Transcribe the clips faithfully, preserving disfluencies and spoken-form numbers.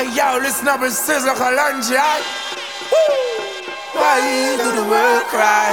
Hey yo, listen up and sizzle Kalonji. Why do the world cry?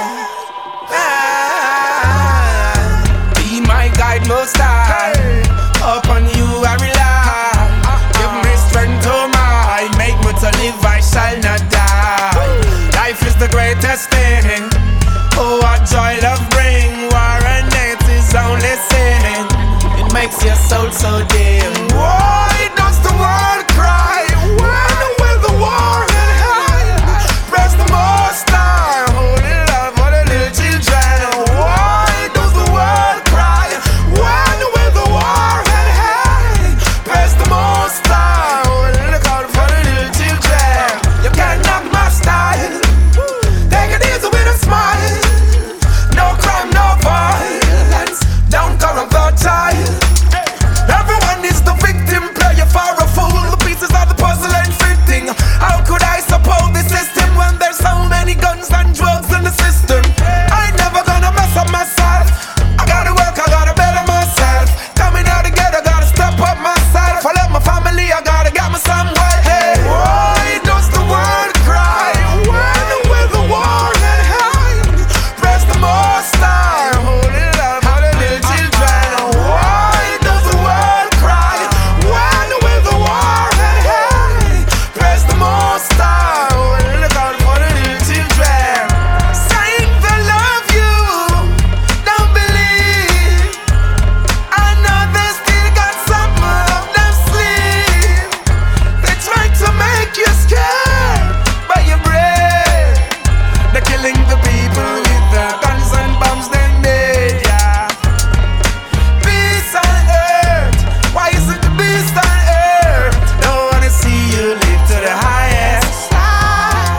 Ah, be my guide most high. Upon you I rely. Give me strength to mind. Make me to live, I shall not die. Life is the greatest thing. Oh, what joy love bring. War and hate is only sin. It makes your soul so dim. Why does the world cry? When will the war end high? Press the most high. Holy love for the little children. Why does the world cry? When will the war end high? Press the most high. Holy God for the little children. You can't knock my style. Take it easy with a smile. No crime, no violence. Don't corrupt the child. Everyone is the victim, play you for a fool. The pieces of the puzzle ain't fitting. How could I support the system when there's so many guns and drugs in the system? I ain't never gonna mess up myself. I gotta work, I gotta better myself. Coming out together, gotta step up myself. I love my family, I gotta get me somewhere. Hey, why does the world cry? When will the war end high? Press the most high. Holy love for the little children. Why does the world cry? When will the war end high? Press the most high. Holy God for the little children. Saying they love you, don't believe. I know they still got something up their sleeve. They try to make you scared, but you're brave. They're killing the people with the guns and bombs they made, yeah. Peace on earth, why is it the beast on earth? Don't wanna see you live to the highest side.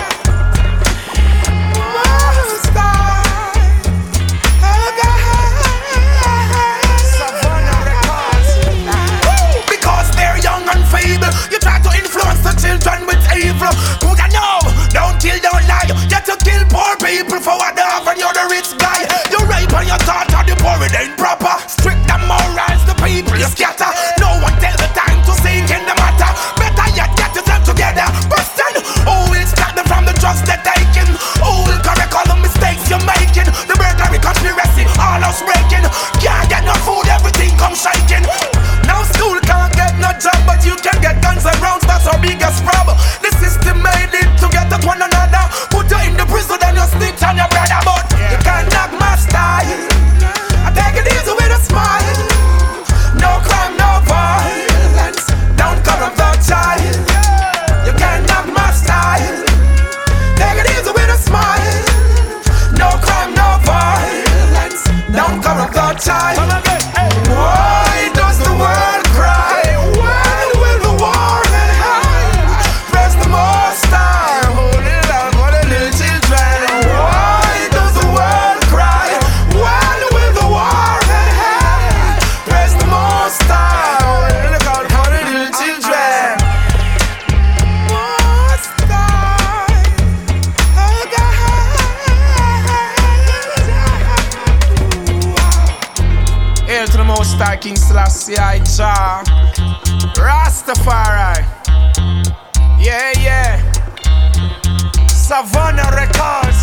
Most high. Oh God. Savannah Records. Because they're young and feeble, you try to influence the children with evil. Who can know? Don't kill, don't lie. You to kill poor people for what they have and you're the rich guy. You rape and you thought of the poor, it ain't proper. Strict and morals, the people you scatter. No one tells the time to sink in the matter. Better yet, get yourself together. Bustin', who will stop them from the drugs they're taking? Who will correct all the mistakes you're making? The burglary, conspiracy, all house breaking. Can't get no food, everything comes shaking. Now school can't get no job, but you can get guns and rounds, that's our biggest problem. The system made it to get at one another. Put you in the prison, then you snitch on your brother. But you can't knock my style. I take it easy with a smile. No crime, no violence. Don't corrupt the child. You can't knock my style. Take it easy with a smile. No crime, no violence. Don't corrupt the child. Why does the world cry? When will the war end high? Press the most high. Holy love for the little children. Why does the world cry? When will the war end high? Press the most high. Holy God for the little children. Most high. Oh God. Hail to the Most High King Selassie I Jah Rastafari. Yeah, yeah. Savannah Records.